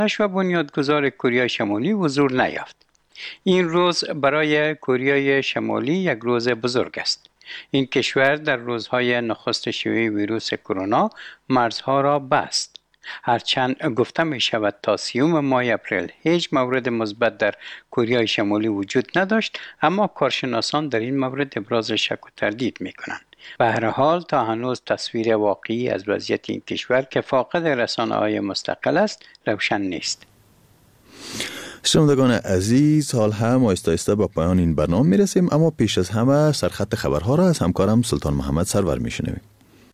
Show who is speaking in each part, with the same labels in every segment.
Speaker 1: و بنیادگذار کره شمالی حضور نیافت. این روز برای کره شمالی یک روز بزرگ است. این کشور در روزهای نخست شیوع ویروس کرونا مرزها را بست. هرچند گفته می شود تا 30 ماه اپریل هیچ مورد مثبت در کره شمالی وجود نداشت، اما کارشناسان در این مورد ابراز شک و تردید می کنند. به هر حال تا هنوز تصویر واقعی از وضعیت این کشور که فاقد رسانه‌های مستقل است روشن نیست.
Speaker 2: شنوندگان عزیز، حال هم آهسته به پایان این برنامه میرسیم، اما پیش از همه سرخط خبرها را از همکارم سلطان محمد سرور میشنویم.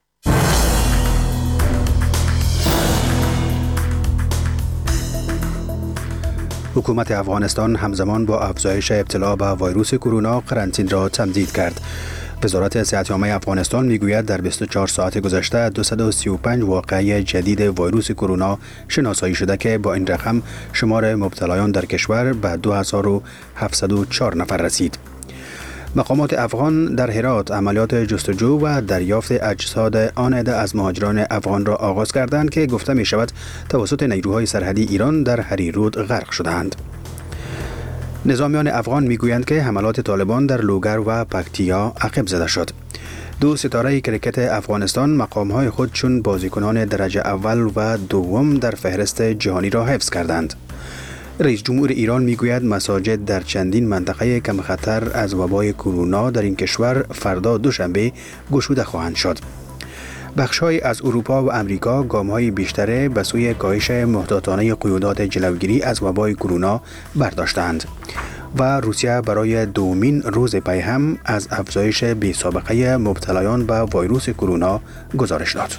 Speaker 3: حکومت افغانستان همزمان با افزایش ابتلا به ویروس کرونا قرنطینه را تمدید کرد. وزارت صحت عامه افغانستان میگوید در 24 ساعت گذشته 235 واقعه جدید ویروس کرونا شناسایی شده که با این رقم شمار مبتلایان در کشور به 2704 نفر رسید. مقامات افغان در هرات عملیات جستجو و دریافت اجساد آن عده از مهاجران افغان را آغاز کردند که گفته می شود توسط نیروهای سرحدی ایران در هریرود غرق شدند. نظامیان افغان میگویند که حملات طالبان در لوگر و پکتیا عقب زده شد. 2 ستاره کرکت افغانستان مقامهای خود چون بازیکنان درجه اول و دوم در فهرست جهانی را حفظ کردند. رئیس جمهور ایران میگوید مساجد در چندین منطقه کم خطر از وبای کرونا در این کشور فردا دوشنبه گشوده خواهند شد. بخش‌های از اروپا و امریکا گام‌های بیشتر به سوی کاهش محتاطانه قیودات جلوگیری از وبای کرونا برداشتند و روسیه برای دومین روز پی هم از افزایش بی‌سابقه مبتلایان به ویروس کرونا گزارش داد.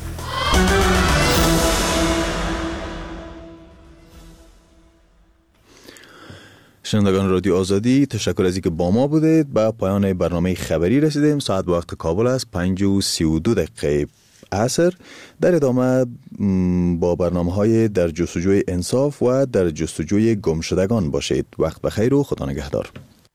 Speaker 2: شنوندگان رادیو آزادی، تشکر از اینکه با ما بودید. به پایان برنامه خبری رسیدیم. ساعت وقت کابل است 5:32 عصر. در ادامه با برنامه‌های در جستجوی انصاف و در جستجوی گمشدگان باشید. وقت بخیر و خدا نگهدار.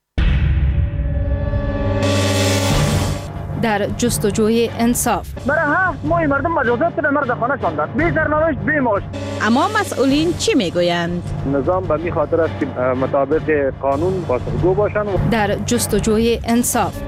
Speaker 4: در جستجوی انصاف
Speaker 5: برای 7 ماه مردم مجازات به مرد خانه شاندند، بی سرنوشت بی معاش.
Speaker 4: اما مسئولین چی میگویند؟
Speaker 5: نظام به می خاطر است که مطابق قانون پاسخگو باشند.
Speaker 4: در جستجوی انصاف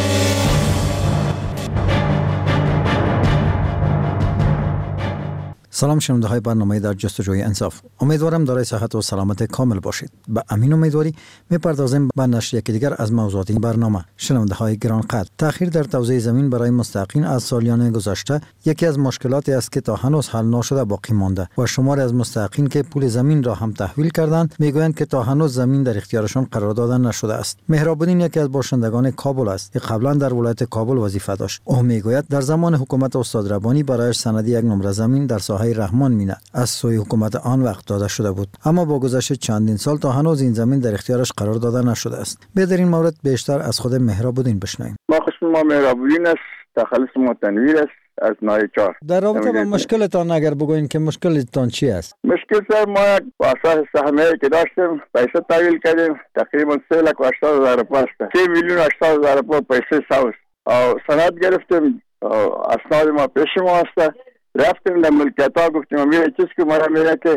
Speaker 6: سلام شنونده های برنامه در جستجوی انصاف. امیدوارم دارای صحت و سلامت کامل باشید. به امین امیدواری میپردازیم به نشر یکی دیگر از موضوعات این برنامه. شنونده های گرانقدر، تأخیر در توزیع زمین برای مستحقین از سالیان گذشته یکی از مشکلاتی است که تا هنوز حل نشده باقی مانده و شمار از مستحقین که پول زمین را هم تحویل کردند میگویند که تا هنوز زمین در اختیارشان قرار داده نشده است. مهراب الدین یکی از باشندگان کابل است که قبلا در ولایت کابل وظیفه داشت. او میگوید در زمان حکومت استاد ربانی برایش سندی یک نمره زمین در ساحه رحمان مینه از سوی حکومت آن وقت داده شده بود، اما با گذشت چندین سال تا هنوز این زمین در اختیارش قرار داده نشده است. در این مورد بیشتر از خود مهراب الدین بشنویم.
Speaker 7: ما مهراب الدین است، تخلص ما تنویر است از نایچار.
Speaker 6: در رابطه با مشکلتان اگر بگوین که مشکلتان چی است؟
Speaker 7: مشکل سر ما یک واسه سهمیه که داشتیم پیسه تحویل کردیم، تقریبا 3,80,000 روپیه است. 3,80,000 روپیه پیسه ساوس او سند گرفتیم، اسناد ما پیش ما است. رفتیم در ملکیت ها گفتیم میره چیز که ما میره که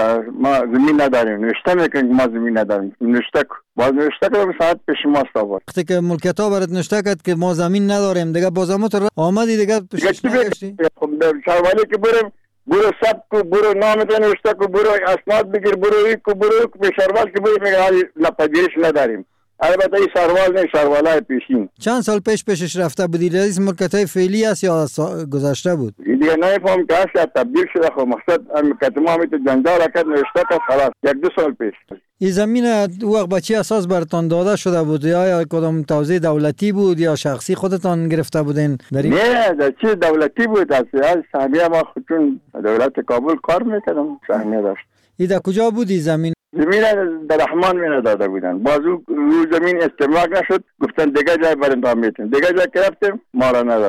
Speaker 7: ما زمین نداریم، نوشته میکنیم که ما زمین نداریم، نوشته باز نوشته کنیم ساعت پیش ما است.
Speaker 6: وقتی که ملکیت ها برات نوشته کرد که ما زمین نداریم دیگه بازمت آمدی دیگه پیشش نگشتی؟
Speaker 7: خب در چاروالی که برو سب کو، برو نامت نوشته کو، برو اسناد بگیر، برو ایک کو، برو به شاروال که برو میگه نپذیرش نداریم. البته این شاروال نه، شاروالای پیشین.
Speaker 6: چند سال پیشش رفته بودی؟ رئیس ملکیت‌های فعلی است یا گذشته بود؟
Speaker 7: دیگه نمیفهم که اصلا تبدیل شده. خب مقصد کتما همیت جنجال کرد نوشته تا خلاص 1-2 سال پیش.
Speaker 6: این زمین وقت به چی اساس براتون داده شده بود؟ یا کدام توزیع دولتی بود یا شخصی خودتان گرفته بودین؟
Speaker 7: نه در چیز دولتی بود. از سهمیه ما خودشون دولت کابل کار میکردم، سهمیه داشت.
Speaker 6: این در کجا بودی زمین؟
Speaker 7: زمین در رحمان می نداده بودن. بازو رو زمین استملاک نشد، گفتن دیگه جای برنامه میتیم، دیگه جای که رفتیم ما را نداد دیگه.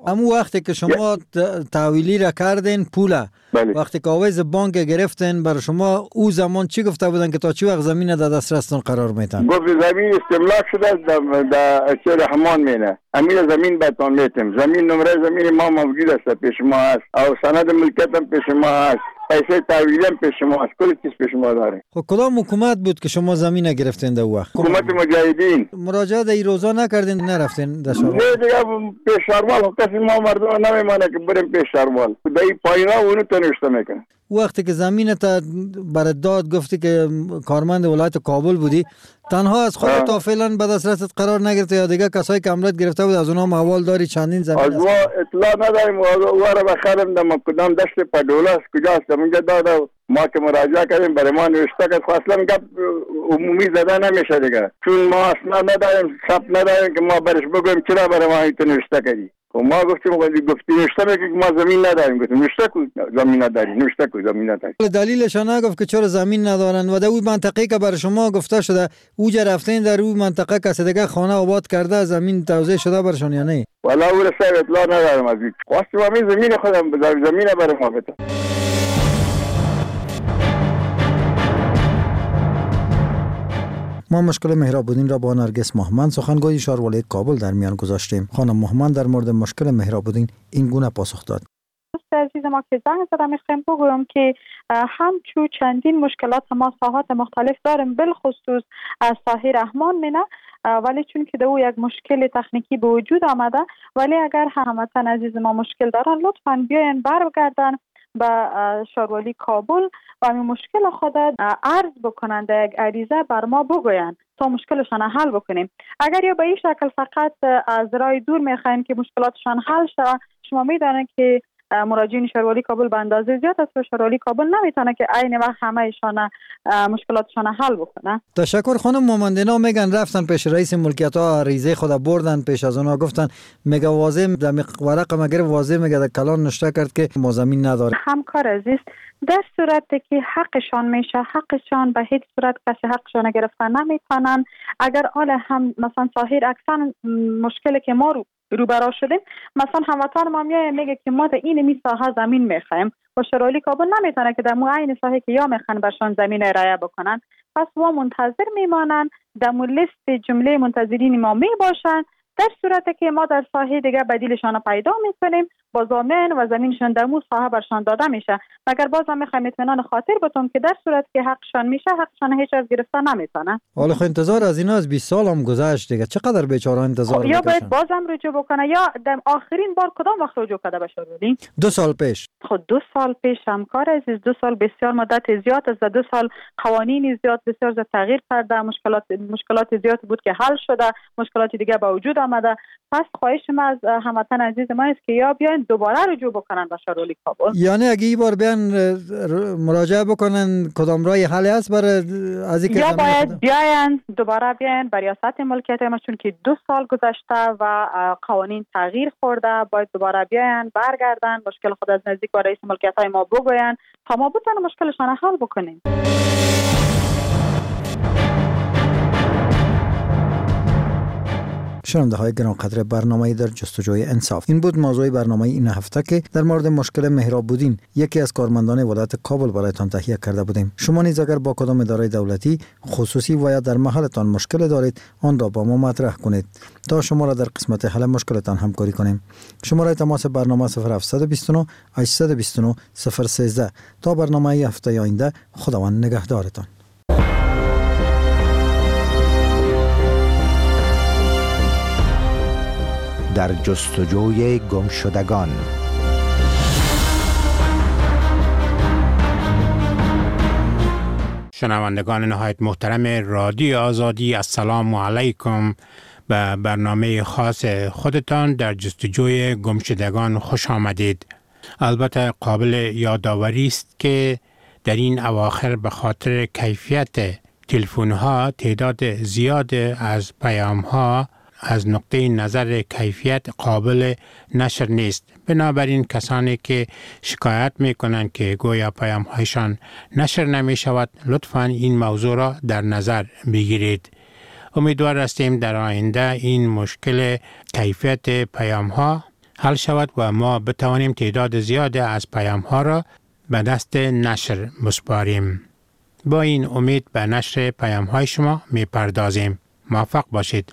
Speaker 6: اما وقتی که شما تحویلی را کردین پوله وقتی که آویز بانک گرفتین بر شما او زمان چی گفته بودن که تا چی وقت زمین در دسترستون قرار میتن؟
Speaker 7: گفت زمین استملاک شده در چه رحمان مینه امیر زمین بهتون میتیم. زمین نمره زمین ما موجود است، پیش ما هست، او سند ملکیت هم پیش ما هست، پیسه تحویل هم پیش ما هست، کل چیز پیش ما داره.
Speaker 6: خب کدام حکومت بود که شما زمین گرفتین در وقت؟
Speaker 7: حکومت مجاهدین.
Speaker 6: مراجعه در روزا نکردین نرفتین در شهر؟
Speaker 7: نه دیگه پیش شهروال کسی ما مردم نمیمانه که بریم پیش شهروال. دای پایینا اونو تنشته میکنه.
Speaker 6: وقتی که زمین تا برای داد گفتی که کارمند ولایت کابل بودی، تنها از خود تا فعلا به دسترست قرار نگرفته یا دیگه کسایی که املت گرفته بود از اونها محوال داری چندین زمین؟
Speaker 7: از ما اطلاع نداریم. او را بخرم در کدام دشت پدولاس کجاست اونجا داده ما که مراجعه کردیم برای ما نوشته که اصلا گپ عمومی زده نمیشه دیگه، چون ما اصلا نداریم ثبت نداریم که ما برش بگویم چرا برای ما اینو نوشته کردی. و ما گفتیم نوشته میگه که ما زمین نداریم. گفتیم نوشته کو زمین نداری، نوشته کو زمین نداری.
Speaker 6: دلیلش نگفت که چرا زمین ندارن و در اون منطقه که برای شما گفته شده اوجا رفتین در اون منطقه کسی دیگه خانه آباد کرده زمین توزیع شده برشون یا نه؟
Speaker 7: والا او رسای اطلاع ندارم از این. خواستم همین زمین خودم زمین برای ما بده.
Speaker 6: ما مشکل مهراب‌الدین را با نرگس مهمند سخنگوی شهر ولایت کابل در میان گذاشتیم. خانم مهمند در مورد مشکل مهراب‌الدین این گونه پاسخ داد:
Speaker 8: دوست عزیز ما که زنگ زدم میخوایم بگویم که همچون چندین مشکلات ما ساحات مختلف داریم، بالخصوص ساحه رحمان مینه، ولی چون که دو یک مشکل تکنیکی به وجود آمده، ولی اگر هموطن عزیز ما مشکل دارن لطفاً بیاین برگردن به شهروالی کابل و این مشکل خود عرض بکنند، یک عریضه بر ما بگوین تا مشکلشان حل بکنیم. اگر یا به این شکل فقط از راه دور میخواین که مشکلاتشان حل شود، شما میدانید که مراجعین شهروالی کابل به اندازه زیاد است و شهروالی کابل نمیتونه که عین وقت همه ایشان مشکلاتشان حل بکنه.
Speaker 6: تشکر خانم مهمندینا. میگن رفتن پیش رئیس ملکیت ها عریضه خود بردن پیش از اونها گفتن میگه واضح در ورق مگر واضح میگه در کلان نشته کرد که ما زمین نداره.
Speaker 8: همکار عزیز، در صورتی که حقشان میشه، حقشان به هیچ صورت کسی حقشان گرفتن نمیتونن. اگر آل هم مثلا ظاهر اکثر مشکلی که ما رو برا شدیم، مثلا هموطن ما میگه که ما در این می ساحه زمین میخوایم و شهروالی کابل نمیتونه که در عین ساحه که یا میخوان برشان زمین رعایت بکنن، پس ما منتظر میمانن، در لیست جمله منتظرین ما میباشن. در صورتی که ما در ساحه دیگه بدیلشان پیدا میکنیم با زمین و زمینشان در مو ساحه برشان داده میشه. مگر باز هم میخوایم اطمینان خاطر بتون که در صورت که حقشان میشه، حقشان هیچ از گرفتن نمیتونه.
Speaker 6: حالا خب انتظار از اینا از 20 سال هم گذشت دیگه، چقدر بیچاره انتظار
Speaker 8: یا باید بازم رجوع بکنه یا در آخرین بار کدام وقت رجوع کرده به شهروالی؟
Speaker 6: 2 سال پیش.
Speaker 8: خود 2 سال پیش همکار عزیز، 2 سال بسیار مدت زیاد است و 2 سال قوانین زیاد بسیار زیاد تغییر کرده، مشکلات زیاد بود که حل شده، مشکلات دیگه به وجود آمده. پس خواهش ما از هموطن عزیز ما است که یا بیاین دوباره رجوع بکنن به شهروالی کابل،
Speaker 6: یعنی اگه این بار بیان مراجعه بکنن کدام راه حل است برای از اینکه
Speaker 8: یا باید بیاین دوباره بیاین بر ریاست ملکیت ما، چون که 2 سال گذشته و قوانین تغییر خورده، باید دوباره بیاین برگردن مشکل خود از نزدیک با رئیس ملکیت های ما بگوین تا ما بتونیم مشکلشان حل بکنیم.
Speaker 6: شنونده های گرانقدر برنامه در جستجوی انصاف، این بود موضوع برنامه این هفته که در مورد مشکل مهراب‌الدین یکی از کارمندان ولایت کابل برایتان تهیه کرده بودیم. شما نیز اگر با کدام اداره دولتی خصوصی و یا در محلتان مشکل دارید آن را با ما مطرح کنید تا شما را در قسمت حل مشکلتان همکاری کنیم. شماره تماس برنامه 0729 829 013. تا برنامه هفته آینده، خداوند نگهدارتان.
Speaker 9: در جستجوی گمشدگان.
Speaker 10: شنوندگان نهایت محترم رادیو آزادی، السلام علیکم. به برنامه خاص خودتان در جستجوی گمشدگان خوش آمدید. البته قابل یادآوری است که در این اواخر به خاطر کیفیت تلفن‌ها تعداد زیاد از پیام‌ها از نقطه نظر کیفیت قابل نشر نیست. بنابراین کسانی که شکایت میکنند که گویا پیام‌هایشان نشر نمی شود، لطفاً این موضوع را در نظر بگیرید. امیدوار هستیم در آینده این مشکل کیفیت پیام‌ها حل شود و ما بتوانیم تعداد زیاد از پیام ها را به دست نشر بسپاریم. با این امید به نشر پیام های شما می پردازیم. موفق باشید.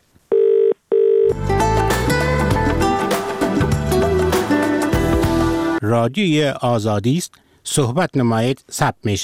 Speaker 10: رادیوی آزادی است. صحبت نمایید ثبت می